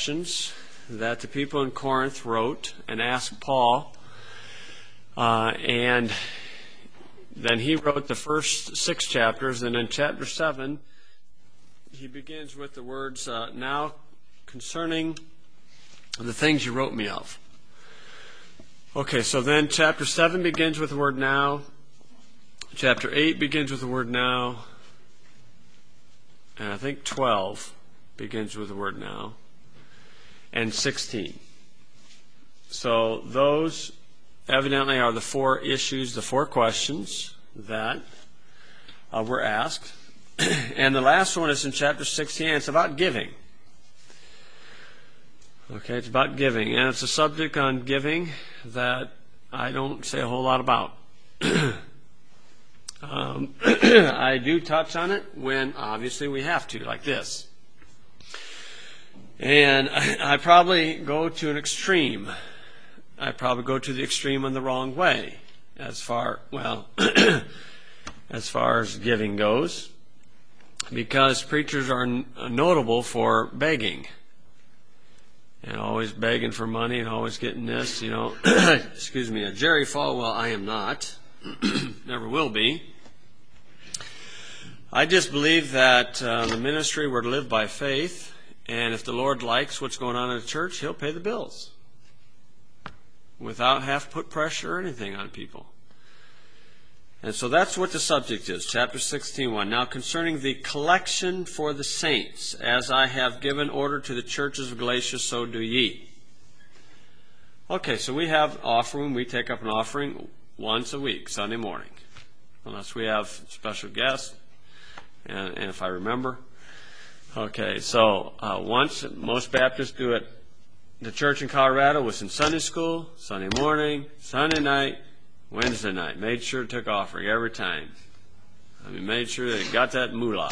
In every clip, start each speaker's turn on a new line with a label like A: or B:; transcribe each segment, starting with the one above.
A: questions that the people in Corinth wrote and asked Paul, and then he wrote the first 6 chapters, and in chapter 7 he begins with the words, now concerning the things you wrote me of. Okay, so then chapter 7 begins with the word now, chapter 8 begins with the word now, and I think 12 begins with the word now, and 16. So those evidently are the 4 issues, the 4 questions that were asked. And the last one is in chapter 16. It's about giving. Okay, it's about giving. And it's a subject on giving that I don't say a whole lot about. I do touch on it when obviously we have to, like this. And I probably go to an extreme. I probably go to the extreme in the wrong way as far as giving goes, because preachers are notable for begging and always begging for money and always getting this, excuse me, a Jerry Falwell. I am not, never will be. I just believe that the ministry were to live by faith, and if the Lord likes what's going on in the church, He'll pay the bills without have to put pressure or anything on people. And so that's what the subject is, chapter 16:1. Now concerning the collection for the saints, as I have given order to the churches of Galatia, so do ye. Okay, so we have offering. We take up an offering once a week, Sunday morning, unless we have special guests, and if I remember. Okay, so once, most Baptists do it. The church in Colorado was in Sunday school, Sunday morning, Sunday night, Wednesday night. Made sure it took offering every time. Made sure they got that moolah.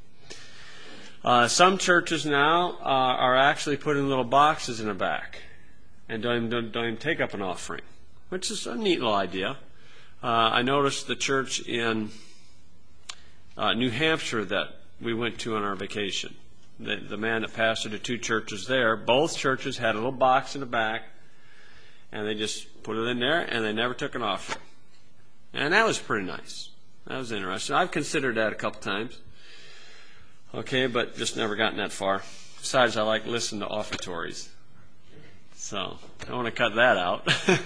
A: Some churches now are actually putting little boxes in the back and don't even take up an offering, which is a neat little idea. I noticed the church in New Hampshire that we went to on our vacation. The man that pastored the 2 churches there, both churches had a little box in the back, and they just put it in there, and they never took an offering. And that was pretty nice. That was interesting. I've considered that a couple times. Okay, but just never gotten that far. Besides, I like listening to offertories. So, I don't want to cut that out.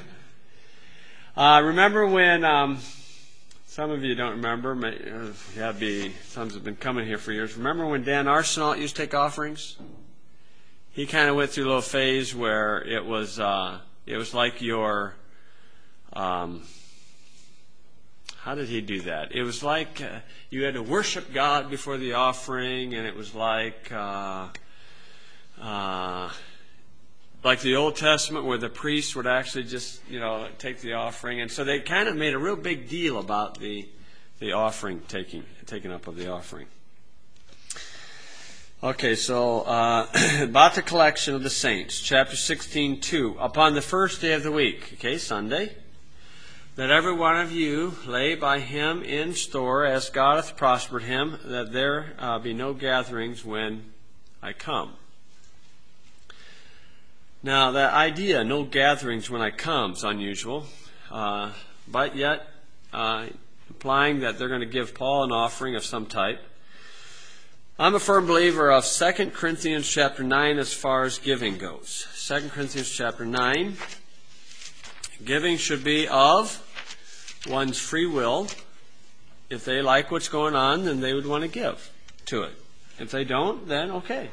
A: Remember when... some of you don't remember. Some have been coming here for years. Remember when Dan Arsenault used to take offerings? He kind of went through a little phase where it was like your, how did he do that? It was like you had to worship God before the offering, and it was like the Old Testament where the priest would actually just, take the offering. And so they kind of made a real big deal about the offering, taking up of the offering. Okay, so about the collection of the saints, chapter 16:2. Upon the first day of the week, okay, Sunday, that every one of you lay by him in store as God hath prospered him, that there be no gatherings when I come. Now, that idea, no gatherings when I come, is unusual, but yet implying that they're going to give Paul an offering of some type. I'm a firm believer of 2 Corinthians chapter 9 as far as giving goes. 2 Corinthians chapter 9, giving should be of one's free will. If they like what's going on, then they would want to give to it. If they don't, then okay.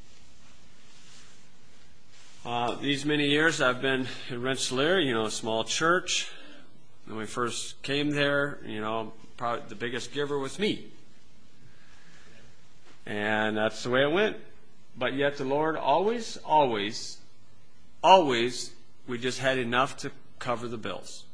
A: These many years I've been in Rensselaer, a small church. When we first came there, probably the biggest giver was me. And that's the way it went. But yet the Lord always, we just had enough to cover the bills.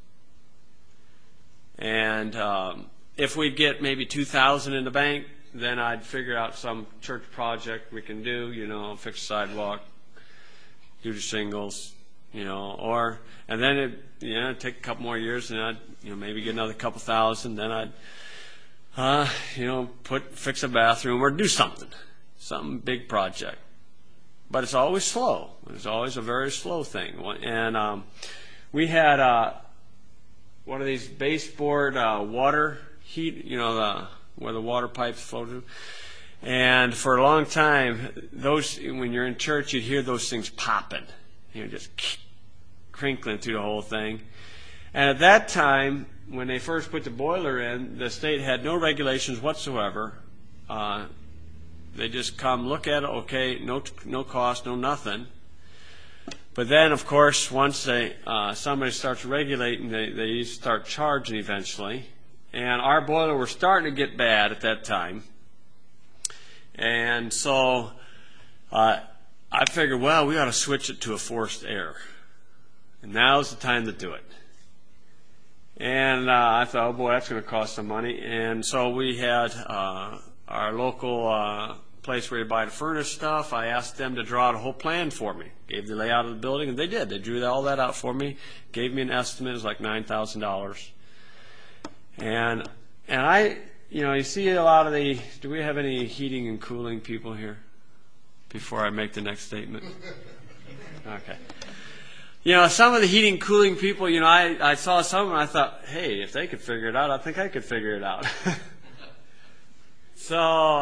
A: And if we'd get maybe $2,000 in the bank, then I'd figure out some church project we can do, fix a sidewalk, do the shingles, and then it'd take a couple more years, and I'd, maybe get another couple thousand. Then I'd, fix a bathroom or do something big project. but it's always slow. It's always a very slow thing. And we had one of these baseboard water heat, where the water pipes flow through. And for a long time, when you're in church, you'd hear those things popping, just crinkling through the whole thing. And at that time, when they first put the boiler in, the state had no regulations whatsoever. They just come, look at it, okay, no cost, no nothing. But then, of course, once somebody starts regulating, they start charging eventually. And our boiler was starting to get bad at that time. And so I figured, well, we ought to switch it to a forced air. And now's the time to do it. And I thought, oh boy, that's going to cost some money. And so we had our local place where you buy the furnace stuff. I asked them to draw out a whole plan for me. Gave the layout of the building, and they did. They drew all that out for me. Gave me an estimate. It was like $9,000. And I, you see a lot of do we have any heating and cooling people here before I make the next statement? Okay. Some of the heating and cooling people, I saw some and I thought, hey, if they could figure it out, I think I could figure it out. So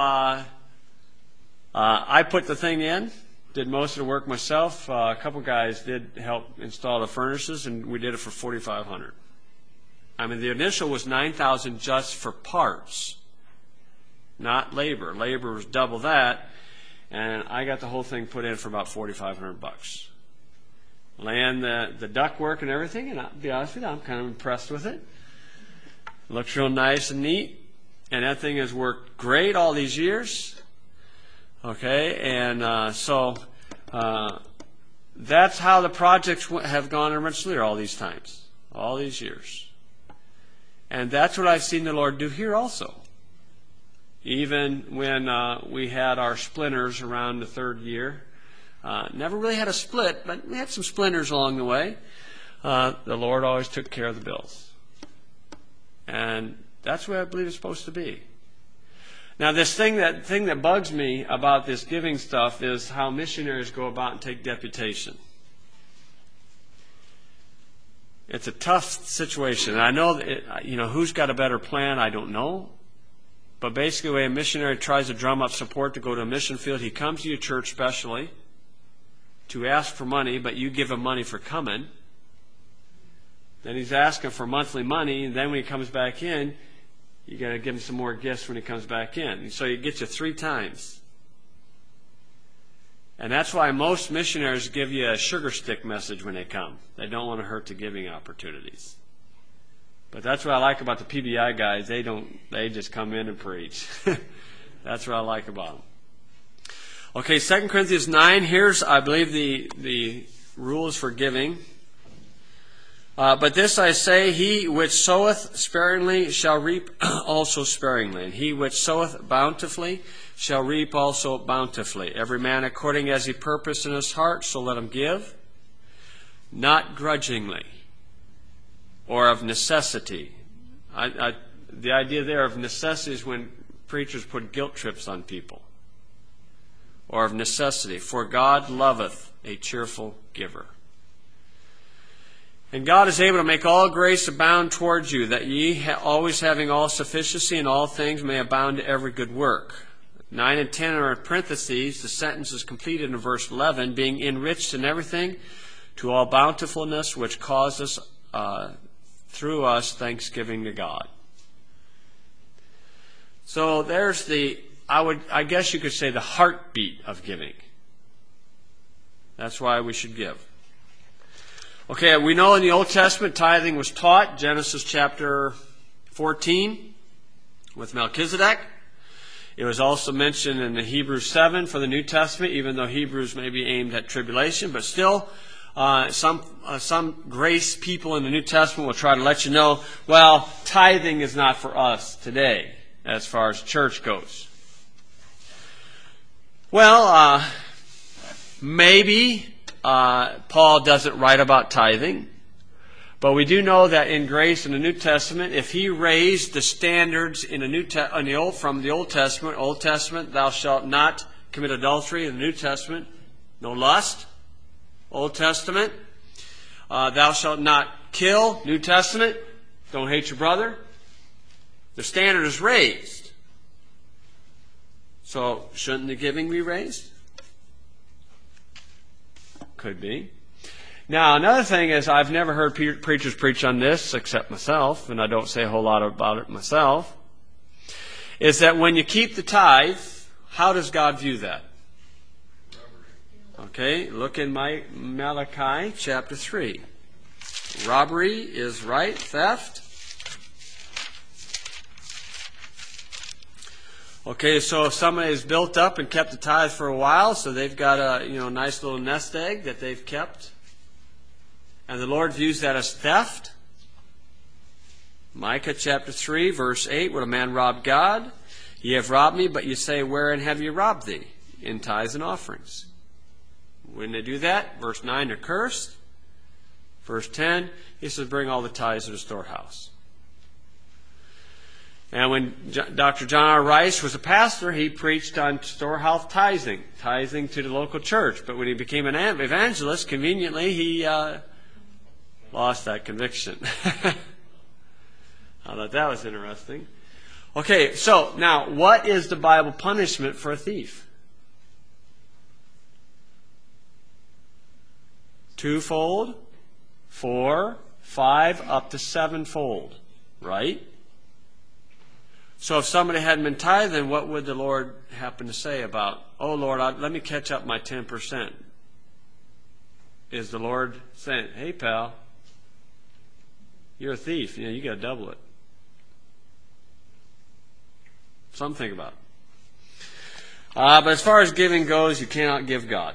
A: I put the thing in, did most of the work myself. A couple guys did help install the furnaces, and we did it for $4,500. I mean, the initial was $9,000 just for parts, not labor. Labor was double that, and I got the whole thing put in for about $4,500. Laying the duct work and everything, and I'll be honest with you, I'm kind of impressed with it. Looks real nice and neat, and that thing has worked great all these years. Okay, and so that's how the projects have gone in Rensselaer all these times, all these years. And that's what I've seen the Lord do here also. Even when we had our splinters around the third year, never really had a split, but we had some splinters along the way. The Lord always took care of the bills. And that's the way I believe it's supposed to be. Now, this thing that bugs me about this giving stuff is how missionaries go about and take deputation. It's a tough situation. And I know that who's got a better plan, I don't know. But basically, the way a missionary tries to drum up support to go to a mission field, he comes to your church specially to ask for money, but you give him money for coming. Then he's asking for monthly money, and then when he comes back in, you got to give him some more gifts when he comes back in. And so he gets you 3 times. And that's why most missionaries give you a sugar stick message when they come. They don't want to hurt the giving opportunities. But that's what I like about the PBI guys. They just come in and preach. That's what I like about them. Okay, 2 Corinthians 9. Here's, I believe, the rules for giving. But this I say, he which soweth sparingly shall reap also sparingly, and he which soweth bountifully shall reap also bountifully. Every man according as he purposed in his heart, so let him give, not grudgingly or of necessity. The idea there of necessity is when preachers put guilt trips on people. Or of necessity. For God loveth a cheerful giver. And God is able to make all grace abound towards you, that ye, always having all sufficiency in all things, may abound to every good work. 9 and 10 are in parentheses. The sentence is completed in verse 11, being enriched in everything to all bountifulness, which causes through us thanksgiving to God. So there's I guess you could say, the heartbeat of giving. That's why we should give. Okay, we know in the Old Testament tithing was taught, Genesis chapter 14 with Melchizedek. It was also mentioned in the Hebrews 7 for the New Testament, even though Hebrews may be aimed at tribulation, but still some grace people in the New Testament will try to let you know, well, tithing is not for us today as far as church goes. Well, maybe Paul doesn't write about tithing, but we do know that in grace in the New Testament, if he raised the standards from the Old Testament, thou shalt not commit adultery. In the New Testament, No lust, Old Testament. Thou shalt not kill, New Testament. Don't hate your brother. The standard is raised. So, shouldn't the giving be raised? Could be. Now, another thing is, I've never heard preachers preach on this, except myself, and I don't say a whole lot about it myself, is that when you keep the tithe, how does God view that? Okay, look in Malachi chapter 3. Robbery is right, theft. Okay, so if somebody has built up and kept the tithe for a while, so they've got a nice little nest egg that they've kept, and the Lord views that as theft. Micah chapter 3, verse 8, would a man rob God? Ye have robbed me, but you say, wherein have you robbed thee? In tithes and offerings. When they do that, verse 9, they're cursed. Verse 10, he says, bring all the tithes to the storehouse. And when Dr. John R. Rice was a pastor, he preached on storehouse tithing to the local church. But when he became an evangelist, conveniently, he lost that conviction. I thought that was interesting. Okay, so now, what is the Bible punishment for a thief? Twofold, 4, 5, up to 7-fold, right? So if somebody hadn't been tithing, what would the Lord happen to say about, oh Lord, let me catch up my 10%? Is the Lord saying, hey pal, you're a thief, you got to double it? Something to think about. But as far as giving goes, you cannot give God.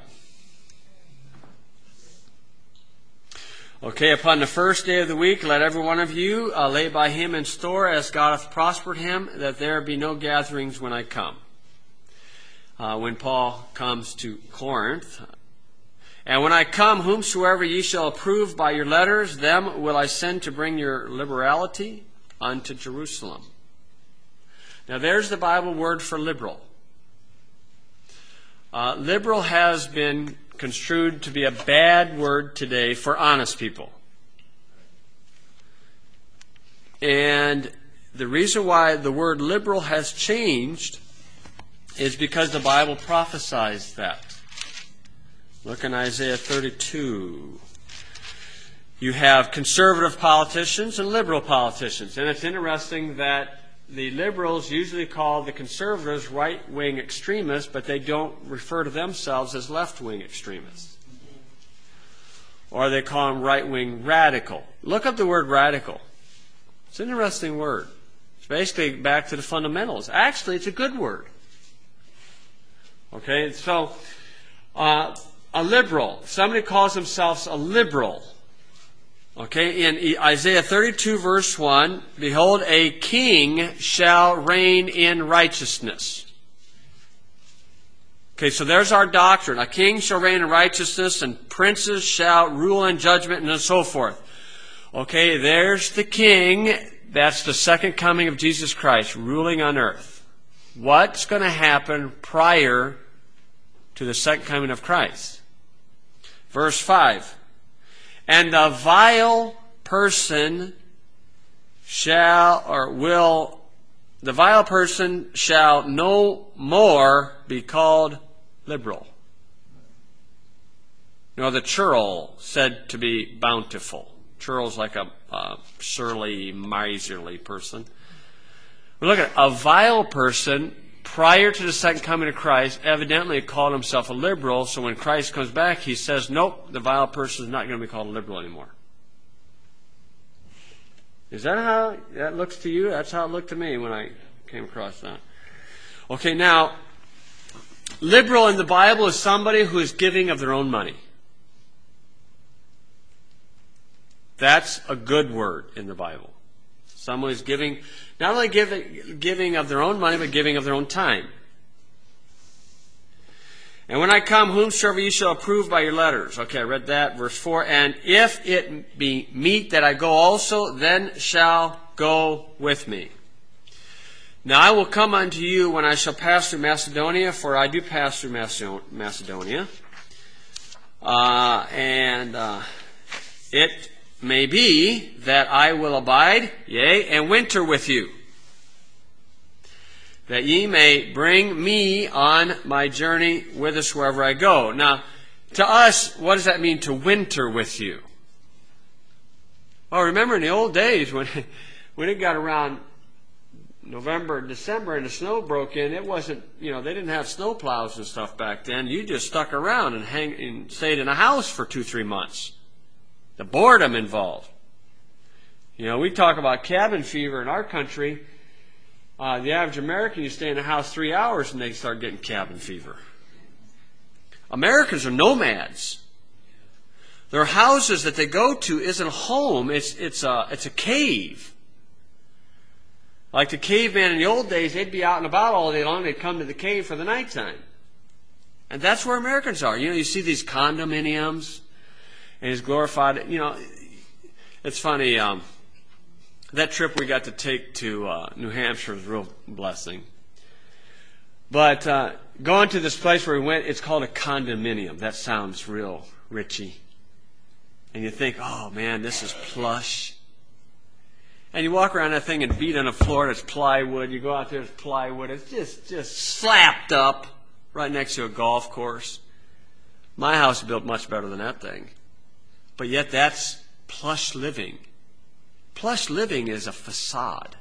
A: Okay, upon the first day of the week, let every one of you lay by him in store, as God hath prospered him, that there be no gatherings when I come. When Paul comes to Corinth. And when I come, whomsoever ye shall approve by your letters, them will I send to bring your liberality unto Jerusalem. Now there's the Bible word for liberal. Liberal has been construed to be a bad word today for honest people. And the reason why the word liberal has changed is because the Bible prophesies that. Look in Isaiah 32. You have conservative politicians and liberal politicians. And it's interesting that the liberals usually call the conservatives right-wing extremists, but they don't refer to themselves as left-wing extremists. Or they call them right-wing radical. Look up the word radical. It's an interesting word. It's basically back to the fundamentals. Actually, it's a good word. Okay, so a liberal. Somebody calls themselves a liberal. Okay, in Isaiah 32 verse 1, behold, a king shall reign in righteousness. Okay, so there's our doctrine. A king shall reign in righteousness, and princes shall rule in judgment, and so forth. Okay, there's the king. That's the second coming of Jesus Christ, ruling on earth. What's going to happen prior to the second coming of Christ? Verse 5. And the vile person shall no more be called liberal, nor the churl said to be bountiful. Churl's like a surly, miserly person. But look at it. A vile person, prior to the second coming of Christ, evidently called himself a liberal, so when Christ comes back, he says, nope, the vile person is not going to be called a liberal anymore. Is that how that looks to you? That's how it looked to me when I came across that. Okay, now, liberal in the Bible is somebody who is giving of their own money. That's a good word in the Bible. Someone who's giving, not only giving of their own money, but giving of their own time. And when I come, whomsoever ye shall approve by your letters. Okay, I read that. Verse 4. And if it be meet that I go also, then shall go with me. Now I will come unto you when I shall pass through Macedonia, for I do pass through Macedonia. It may be that I will abide, yea, and winter with you, that ye may bring me on my journey whithersoever I go. Now, to us, what does that mean, to winter with you? Well, remember in the old days when it got around November, December, and the snow broke in, it wasn't, they didn't have snow plows and stuff back then. You just stuck around and stayed in a house for 2-3 months. The boredom involved. We talk about cabin fever in our country. The average American, you stay in a house 3 hours and they start getting cabin fever. Americans are nomads. Their houses that they go to isn't a home, it's a cave. Like the caveman in the old days, they'd be out and about all day long. They'd come to the cave for the nighttime. And that's where Americans are. You see these condominiums and these glorified, it's funny, that trip we got to take to New Hampshire was a real blessing. But going to this place where we went, it's called a condominium. That sounds real richy. And you think, oh man, this is plush. And you walk around that thing and beat on the floor, and it's plywood. You go out there, it's plywood. It's just slapped up right next to a golf course. My house is built much better than that thing. But yet that's plush living. Plush living is a facade.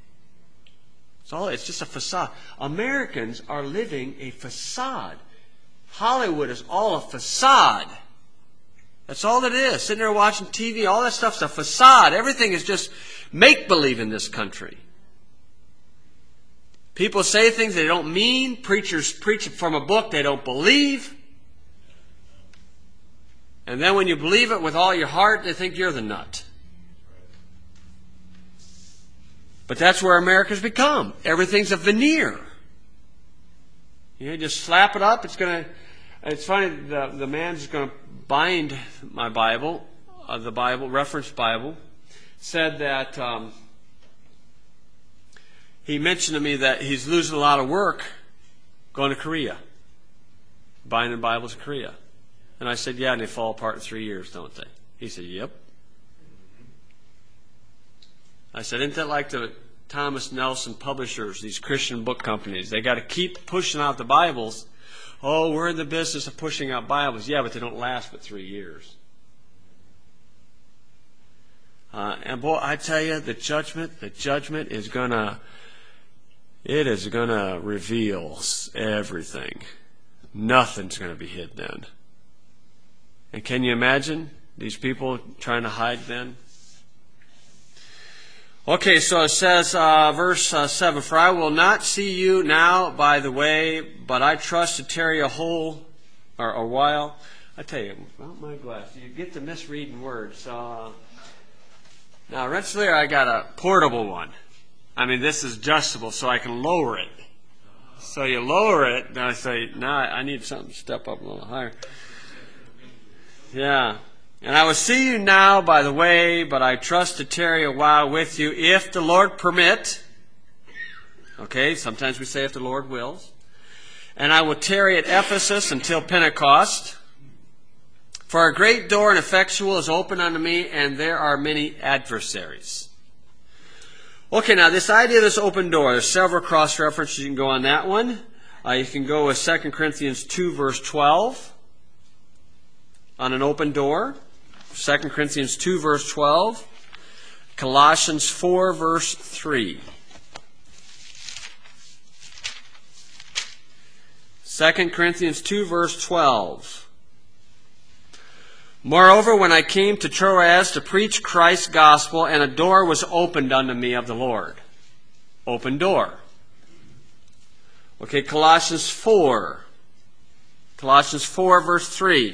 A: It's just a facade. Americans are living a facade. Hollywood is all a facade. That's all it is. Sitting there watching TV, all that stuff's a facade. Everything is just make-believe in this country. People say things they don't mean. Preachers preach from a book they don't believe. And then when you believe it with all your heart, they think you're the nut. But that's where America's become. Everything's a veneer. You just slap it up. It's funny, the man's going to bind my Bible, the Bible, reference Bible, said that he mentioned to me that he's losing a lot of work going to Korea, binding Bibles in Korea. And I said, yeah, and they fall apart in 3 years, don't they? He said, yep. I said, isn't that like the Thomas Nelson publishers, these Christian book companies? They got to keep pushing out the Bibles. Oh, we're in the business of pushing out Bibles. Yeah, but they don't last but 3 years. And boy, I tell you, the judgment is it is gonna reveal everything. Nothing's gonna be hid then. And can you imagine these people trying to hide then? Okay, so it says, verse 7, for I will not see you now by the way, but I trust to tarry a while. I tell you, without my glass, you get to misreading words. Now, Rensselaer, I got a portable one. I mean, this is adjustable, so I can lower it. So you lower it, and I say, I need something to step up a little higher. Yeah. And I will see you now by the way, but I trust to tarry a while with you, if the Lord permit. Okay, sometimes we say if the Lord wills. And I will tarry at Ephesus until Pentecost. For a great door and effectual is open unto me, and there are many adversaries. Okay, now this idea of this open door, there's several cross-references. You can go on that one. You can go with 2 Corinthians 2, verse 12, on an open door. 2 Corinthians 2, verse 12. Colossians 4, verse 3. 2 Corinthians 2, verse 12. Moreover, when I came to Troas to preach Christ's gospel, and a door was opened unto me of the Lord. Open door. Okay, Colossians 4. Colossians 4, verse 3.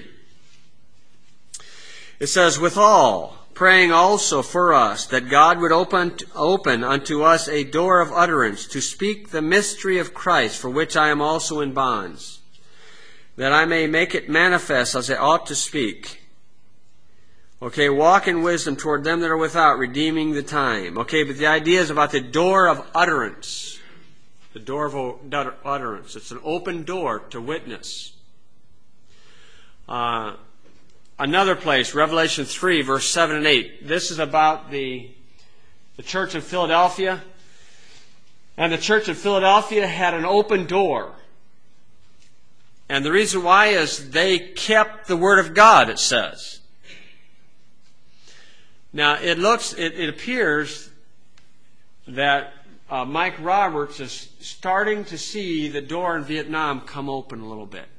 A: It says, withal, praying also for us, that God would open unto us a door of utterance, to speak the mystery of Christ, for which I am also in bonds, that I may make it manifest as I ought to speak. Okay, walk in wisdom toward them that are without, redeeming the time. Okay, but the idea is about the door of utterance. The door of utterance. It's an open door to witness. another place, Revelation 3, verse 7 and 8. This is about the church in Philadelphia. And the church in Philadelphia had an open door. And the reason why is they kept the Word of God, it says. Now, it appears that Mike Roberts is starting to see the door in Vietnam come open a little bit.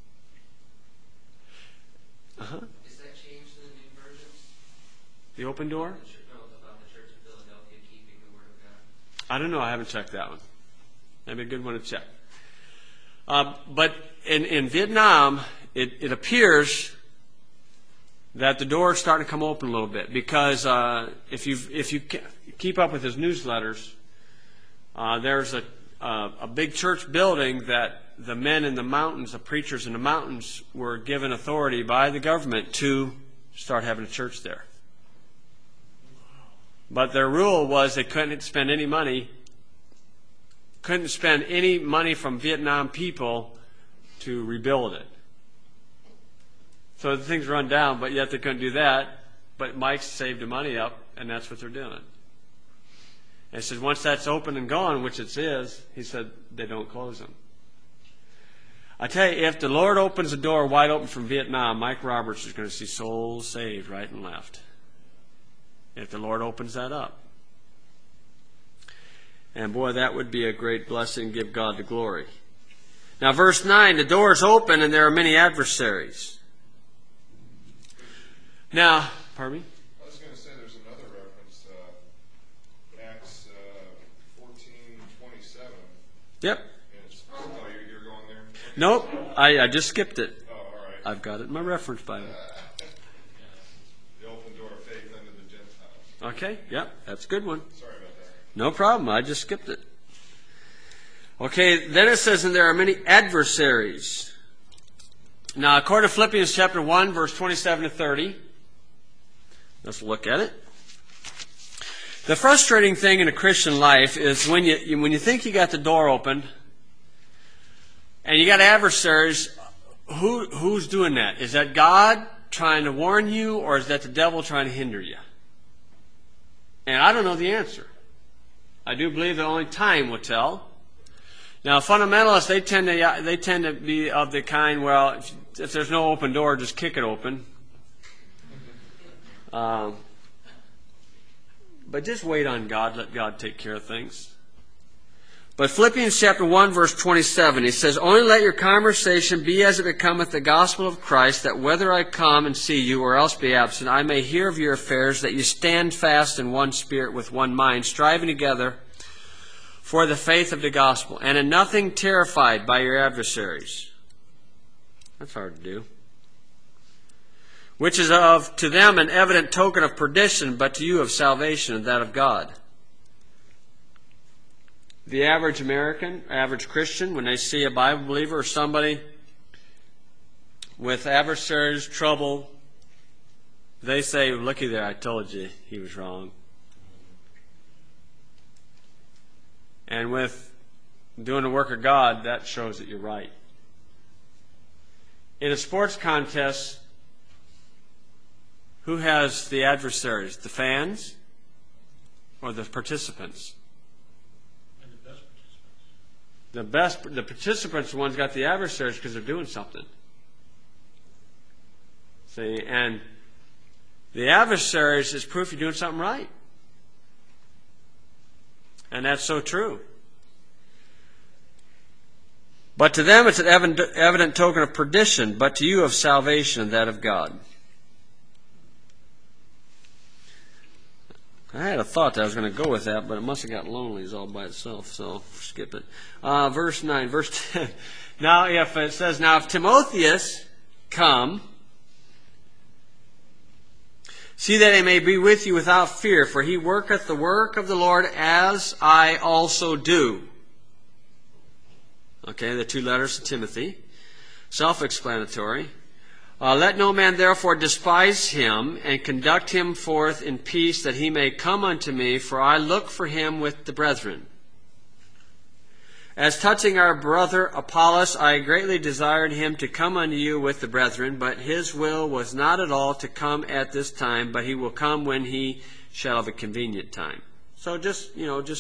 A: Uh-huh.
B: Is that changed in the new version?
A: The open door?
B: No, about the Church of Philadelphia keeping the Word of God.
A: I don't know. I haven't checked that one. That'd be a good one to check. But in Vietnam, it appears that the door is starting to come open a little bit, because if you keep up with his newsletters, there's a big church building that the men in the mountains, the preachers in the mountains, were given authority by the government to start having a church there. But their rule was they couldn't spend any money from Vietnam people to rebuild it. So the things run down, but yet they couldn't do that. But Mike saved the money up, and that's what they're doing. And he said once that's open and gone, which it is, he said they don't close them. I tell you, if the Lord opens the door wide open from Vietnam, Mike Roberts is going to see souls saved right and left. If the Lord opens that up. And boy, that would be a great blessing. Give God the glory. Now, verse 9, the door is open and there are many adversaries. Now, pardon me?
C: I was going to say there's another reference, Acts 14:27.
A: Yep.
C: Oh, you're going there?
A: Nope, I just skipped it.
C: Oh, all right.
A: I've got it in my reference Bible.
C: The open door of faith unto the Gentiles.
A: Okay, yep, that's a good one.
C: Sorry about that.
A: No problem, I just skipped it. Okay, then it says, and there are many adversaries. Now, according to Philippians chapter 1, verse 27 to 30, let's look at it. The frustrating thing in a Christian life is when you think you got the door open and you got adversaries, who's doing that? Is that God trying to warn you, or is that the devil trying to hinder you? And I don't know the answer. I do believe that only time will tell. Now, fundamentalists, they tend to be of the kind, well, if there's no open door, just kick it open. But just wait on God. Let God take care of things. But Philippians chapter 1, verse 27, he says, only let your conversation be as it becometh the gospel of Christ, that whether I come and see you or else be absent, I may hear of your affairs, that you stand fast in one spirit with one mind, striving together for the faith of the gospel, and in nothing terrified by your adversaries. That's hard to do. Which is to them an evident token of perdition, but to you of salvation, and that of God. The average American, average Christian, when they see a Bible believer or somebody with adversaries, trouble, they say, looky there, I told you he was wrong. And with doing the work of God, that shows that you're right. In a sports contest, who has the adversaries? The fans or the participants?
D: And the best participants.
A: The participants are the ones got the adversaries because they're doing something. See, and the adversaries is proof you're doing something right. And that's so true. But to them it's an evident token of perdition, but to you of salvation, and that of God. I had a thought that I was going to go with that, but it must have got lonely all by itself, so skip it. Verse 9, verse 10. Now if it says, now if Timotheus come, see that he may be with you without fear, for he worketh the work of the Lord as I also do. Okay, the two letters to Timothy. Self-explanatory. Let no man therefore despise him, and conduct him forth in peace, that he may come unto me, for I look for him with the brethren. As touching our brother Apollos, I greatly desired him to come unto you with the brethren, but his will was not at all to come at this time, but he will come when he shall have a convenient time. So just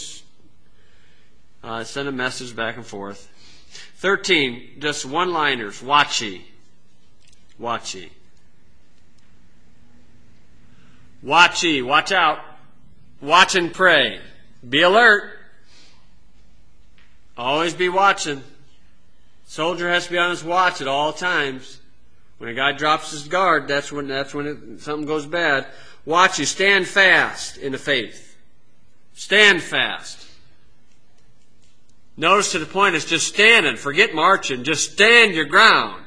A: send a message back and forth. 13, just one-liners. Watch ye. Watch ye. Watch ye. Watch out. Watch and pray. Be alert. Always be watching. Soldier has to be on his watch at all times. When a guy drops his guard, that's when something goes bad. Watch ye. Stand fast in the faith. Stand fast. Notice to the point it's just standing. Forget marching. Just stand your ground.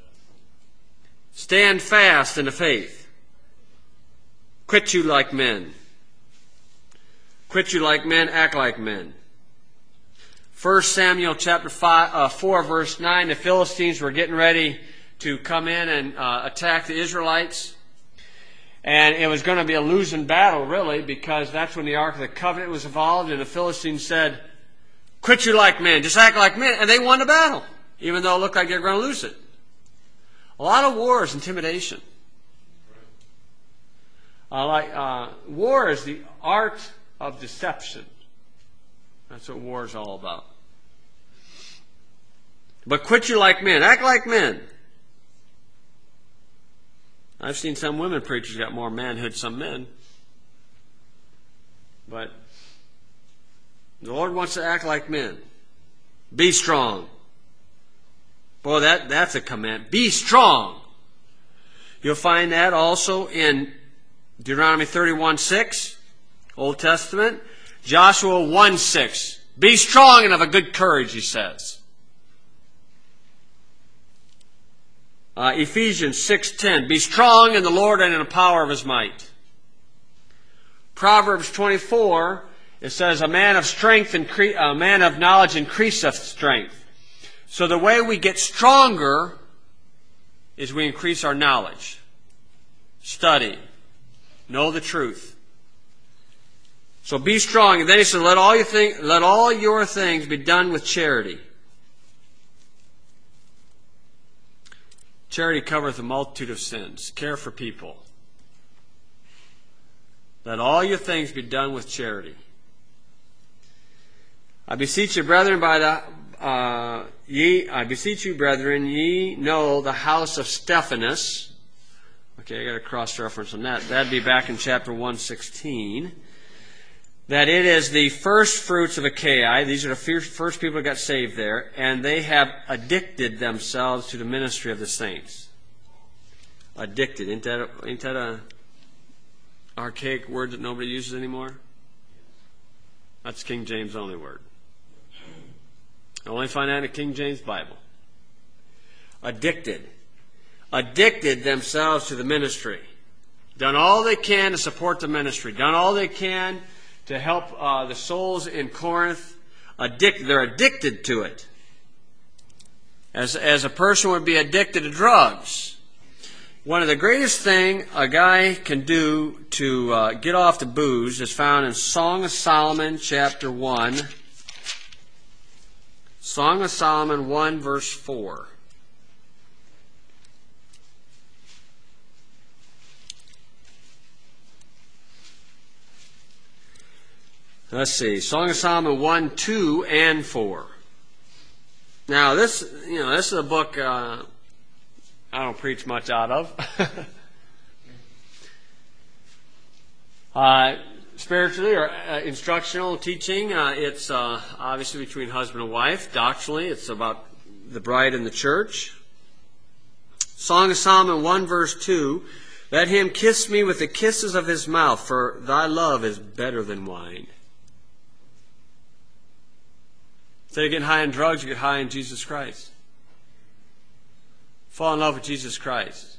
A: Stand fast in the faith. Quit you like men. Quit you like men, act like men. 1 Samuel chapter 4, verse 9, the Philistines were getting ready to come in and attack the Israelites. And it was going to be a losing battle, really, because that's when the Ark of the Covenant was involved, and the Philistines said, quit you like men, just act like men. And they won the battle, even though it looked like they were going to lose it. A lot of war is intimidation. War is the art of deception. That's what war is all about. But quit you like men. Act like men. I've seen some women preachers got more manhood than some men. But the Lord wants to act like men. Be strong. Boy, that's a command. Be strong. You'll find that also in Deuteronomy 31:6, Old Testament. Joshua 1:6. Be strong and of a good courage, he says. Ephesians 6:10. Be strong in the Lord and in the power of his might. Proverbs 24, it says, a man of knowledge increaseth strength. So the way we get stronger is we increase our knowledge. Study. Know the truth. So be strong. And then he said, let all your things be done with charity. Charity covereth a multitude of sins. Care for people. Let all your things be done with charity. I beseech you, brethren, ye know the house of Stephanus. Okay, I got a cross-reference on that. That'd be back in chapter 1:16. That it is the first fruits of Achaia. These are the first people that got saved there. And they have addicted themselves to the ministry of the saints. Addicted. Ain't that a archaic word that nobody uses anymore? That's King James only word. I only find that in the King James Bible. Addicted. Addicted themselves to the ministry. Done all they can to support the ministry. Done all they can to help the souls in Corinth. They're addicted to it. As a person would be addicted to drugs. One of the greatest thing a guy can do to get off the booze is found in Song of Solomon chapter 1. Song of Solomon 1 verse 4. Let's see. Song of Solomon 1, 2, and 4. Now, this is a book I don't preach much out of. Spiritually or instructional teaching, it's obviously between husband and wife. Doctrinally, it's about the bride and the church. Song of Solomon 1, verse 2. Let him kiss me with the kisses of his mouth, for thy love is better than wine. Instead of getting high on drugs, you get high on Jesus Christ. Fall in love with Jesus Christ.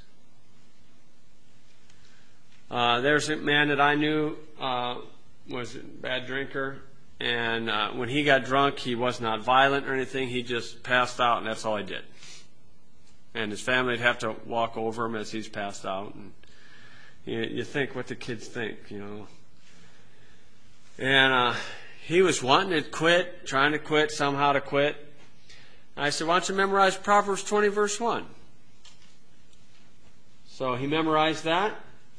A: There's a man that I knew was a bad drinker, and when he got drunk, he was not violent or anything. He just passed out, and that's all he did. And his family would have to walk over him as he's passed out. And you think what the kids think, you know. And he was wanting to quit, trying to quit, somehow to quit. I said, why don't you memorize Proverbs 20, verse 1? So he memorized that.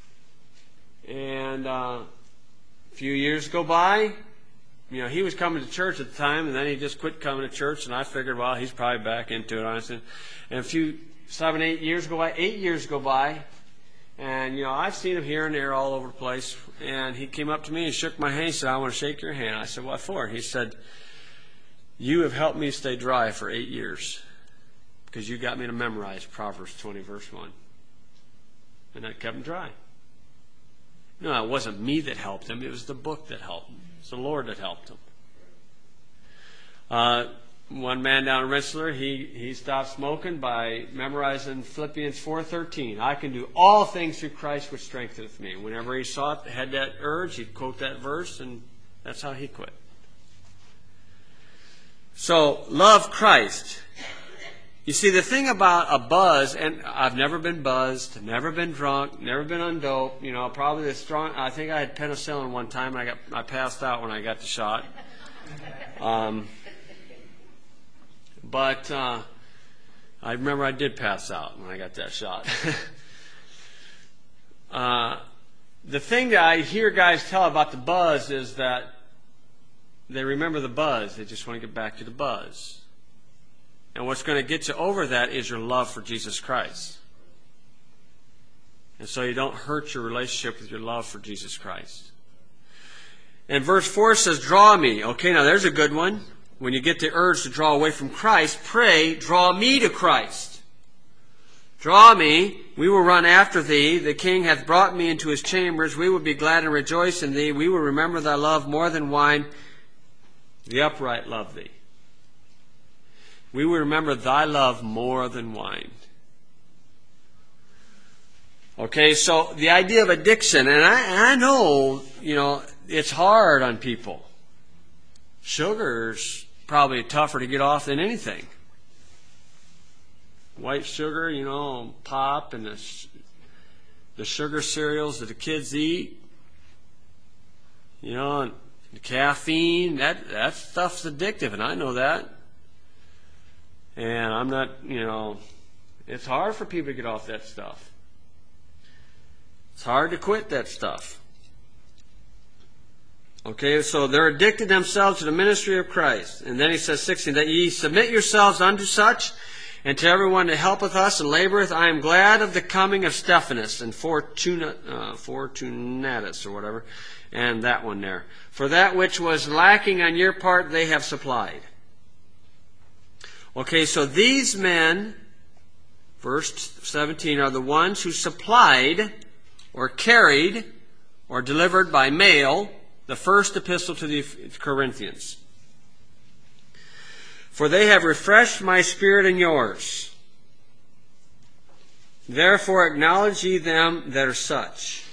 A: And a few years go by. You know, he was coming to church at the time, and then he just quit coming to church. And I figured, well, he's probably back into it, honestly. And a few, 8 years go by. 8 years go by. And, you know, I've seen him here and there all over the place. And he came up to me and shook my hand. He said, I want to shake your hand. I said, what for? He said, you have helped me stay dry for 8 years because you got me to memorize Proverbs 20, verse 1. And that kept him dry. No, it wasn't me that helped him. It was the book that helped him. It's the Lord that helped him. One man down in Rensselaer, he stopped smoking by memorizing Philippians 4:13. I can do all things through Christ which strengtheneth me. Whenever he saw it, had that urge, he'd quote that verse, and that's how he quit. So, love Christ. You see, the thing about a buzz, and I've never been buzzed, never been drunk, never been on dope. You know, probably the strong. I think I had penicillin one time, and I passed out when I got the shot. But I remember I did pass out when I got that shot. The thing that I hear guys tell about the buzz is that they remember the buzz. They just want to get back to the buzz. And what's going to get you over that is your love for Jesus Christ. And so you don't hurt your relationship with your love for Jesus Christ. And verse 4 says, draw me. Okay, now there's a good one. When you get the urge to draw away from Christ, pray, draw me to Christ. Draw me, we will run after thee. The King hath brought me into his chambers. We will be glad and rejoice in thee. We will remember thy love more than wine. The upright love thee. We will remember thy love more than wine. Okay, so the idea of addiction, and I know, you know, it's hard on people. Sugar's probably tougher to get off than anything. White sugar, you know, pop, and the sugar cereals that the kids eat, you know, and the caffeine, that stuff's addictive, and I know that. And I'm not, you know, it's hard for people to get off that stuff. It's hard to quit that stuff. Okay, so they're addicted themselves to the ministry of Christ. And then he says, 16, that ye submit yourselves unto such, and to everyone that helpeth us and laboreth. I am glad of the coming of Stephanas and Fortunatus, or whatever, and that one there. For that which was lacking on your part they have supplied. Okay, so these men, verse 17, are the ones who supplied or carried or delivered by mail the first epistle to the Corinthians. For they have refreshed my spirit and yours. Therefore acknowledge ye them that are such.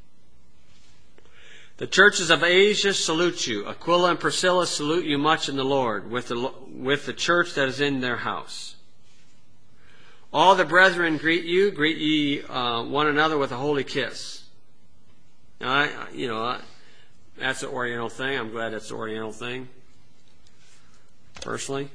A: The churches of Asia salute you. Aquila and Priscilla salute you much in the Lord, with the church that is in their house. All the brethren greet you. Greet ye one another with a holy kiss. Now, that's an Oriental thing. I'm glad that's an Oriental thing, personally.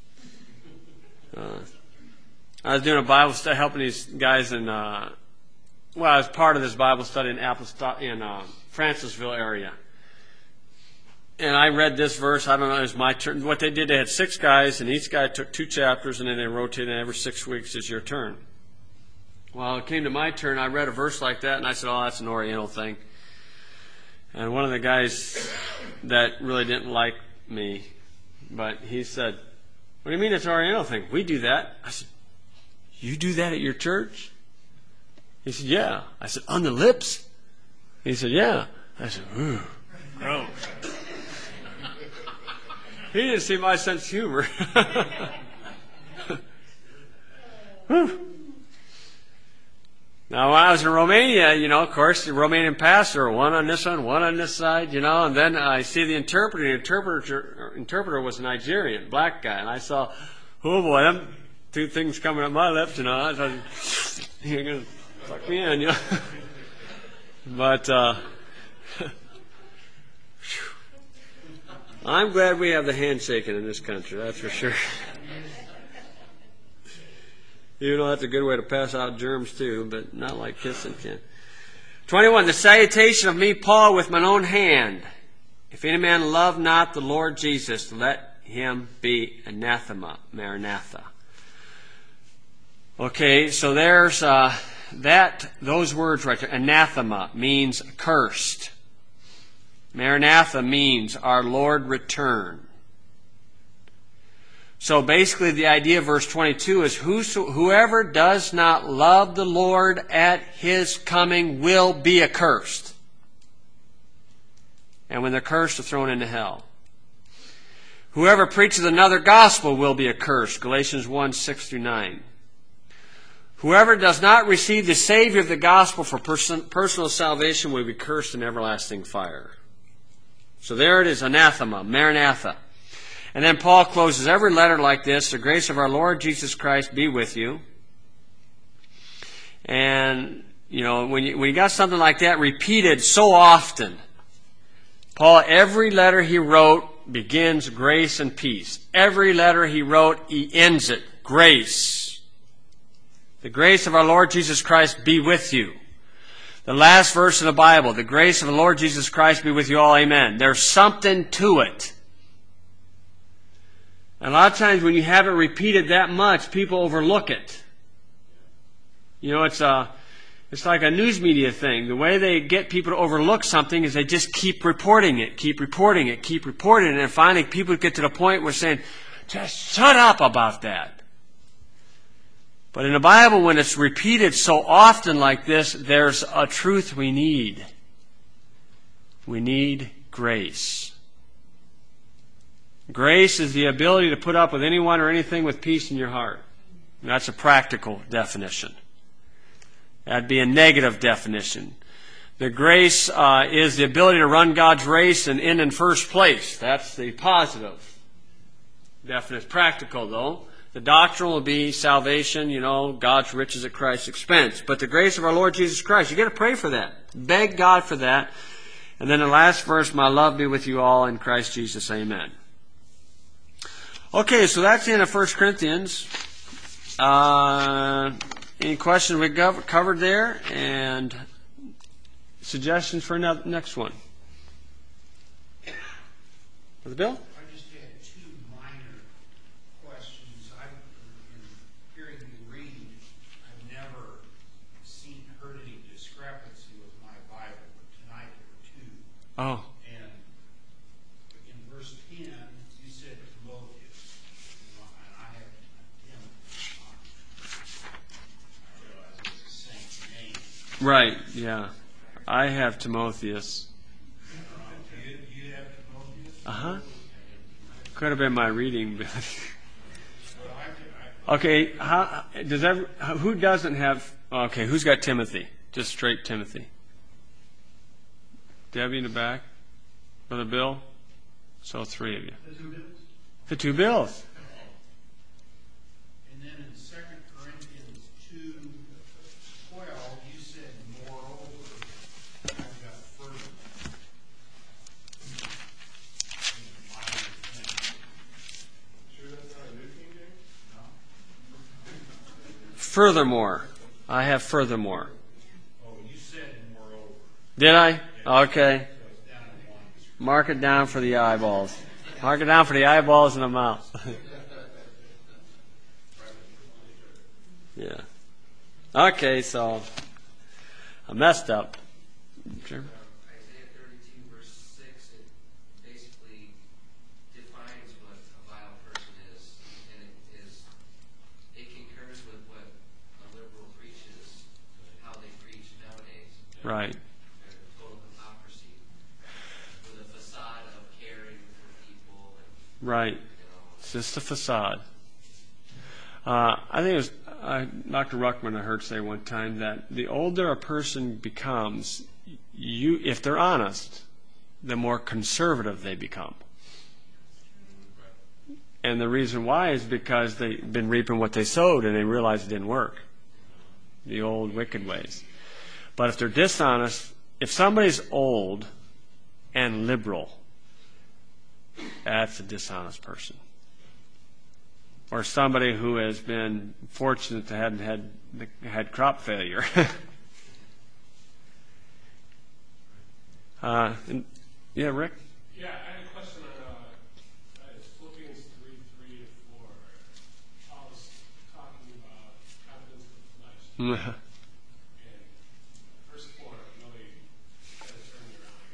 A: I was doing a Bible study, helping these guys in, I was part of this Bible study in Francisville area. And I read this verse. I don't know, it was my turn. What they did, they had 6 guys, and each guy took 2 chapters, and then they rotated, and every 6 weeks is your turn. Well, it came to my turn. I read a verse like that, and I said, oh, that's an Oriental thing. And one of the guys that really didn't like me, but he said, what do you mean it's an Oriental thing? We do that. I said, you do that at your church? He said, yeah. I said, on the lips? He said, yeah. I said, ooh, gross. He didn't see my sense of humor. Now, when I was in Romania, of course, the Romanian pastor, one on this one, one on this side, and then I see the interpreter. The interpreter was a Nigerian, black guy, and I saw, oh boy, them 2 things coming up my lips, I thought, you're going to fuck me in, But, I'm glad we have the handshaking in this country, that's for sure. Even though that's a good way to pass out germs too, but not like kissing can. 21, the salutation of me, Paul, with mine own hand. If any man love not the Lord Jesus, let him be anathema, Maranatha. Okay, so there's those words right there. Anathema means cursed. Maranatha means our Lord return. So basically the idea of verse 22 is whoever does not love the Lord at His coming will be accursed. And when they're cursed, they're thrown into hell. Whoever preaches another gospel will be accursed. Galatians 1, 6-9. Whoever does not receive the Savior of the gospel for personal salvation will be cursed in everlasting fire. So there it is, anathema, Maranatha. And then Paul closes every letter like this: the grace of our Lord Jesus Christ be with you. And, when you got something like that repeated so often, Paul, every letter he wrote begins grace and peace. Every letter he wrote, he ends it, grace. The grace of our Lord Jesus Christ be with you. The last verse of the Bible, the grace of the Lord Jesus Christ be with you all, amen. There's something to it. And a lot of times when you have it repeated that much, people overlook it. It's like a news media thing. The way they get people to overlook something is they just keep reporting it. And finally people get to the point where saying, just shut up about that. But in the Bible, when it's repeated so often like this, there's a truth we need. We need grace. Grace is the ability to put up with anyone or anything with peace in your heart. And that's a practical definition. That'd be a negative definition. The grace is the ability to run God's race and end in first place. That's the positive definition. Practical, though. The doctrine will be salvation, God's riches at Christ's expense. But the grace of our Lord Jesus Christ, you got to pray for that. Beg God for that. And then the last verse, my love be with you all in Christ Jesus, amen. Okay, so that's the end of 1 Corinthians. Any questions we covered there? And suggestions for next one? Brother Bill?
E: I just had two minor questions. In hearing you read, I've never heard any discrepancy with my Bible, but tonight there were two.
A: Oh.
E: And in verse 10, you said Timotheus, and I have Timothy on it. I realize it's the same name.
A: Right, yeah. I have Timotheus.
E: Do you have Timotheus?
A: Uh-huh. Could have been my reading.
E: Well,
A: Okay, who doesn't have... Okay, who's got Timothy? Just straight Timothy. Debbie in the back? Brother Bill? So three of you. The two bills.
E: And then in 2 Corinthians 2:12, you said moreover. I've got further.
C: Sure that's not a New King James?
A: Furthermore. I have furthermore.
E: Oh, you said moreover.
A: Did I? Okay.
E: So it's down in one.
A: Mark it down for the eyeballs. Mark it down for the eyeballs and the mouth. Yeah. Okay, so I messed up. Sure.
B: Isaiah 32, verse 6, it basically defines what a vile person is, and it concurs with what a liberal preaches, how they preach nowadays.
A: Right.
B: They're total hypocrisy, with a facade of caring for people.
A: Right. It's just a facade. I think it was Dr. Ruckman I heard say one time that the older a person becomes, if they're honest, the more conservative they become. And the reason why is because they've been reaping what they sowed and they realize it didn't work. The old wicked ways. But if they're dishonest, if somebody's old and liberal, That's a dishonest person. Or somebody who has been fortunate to hadn't had crop failure. Yeah, Rick?
F: Yeah, I had a question on Philippians 3:3-4. Paul's talking about confidence of the flesh. And verse 4 really kind of turned me around.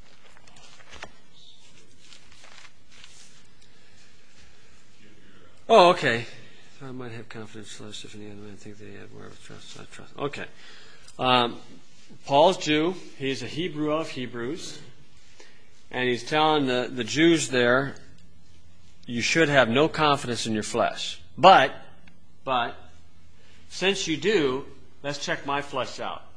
A: Oh, okay. I might have confidence less if any other man think they have wherever trust. I trust. Okay. Paul's Jew. He's a Hebrew of Hebrews. And he's telling the Jews there, you should have no confidence in your flesh. But, since you do, let's check my flesh out.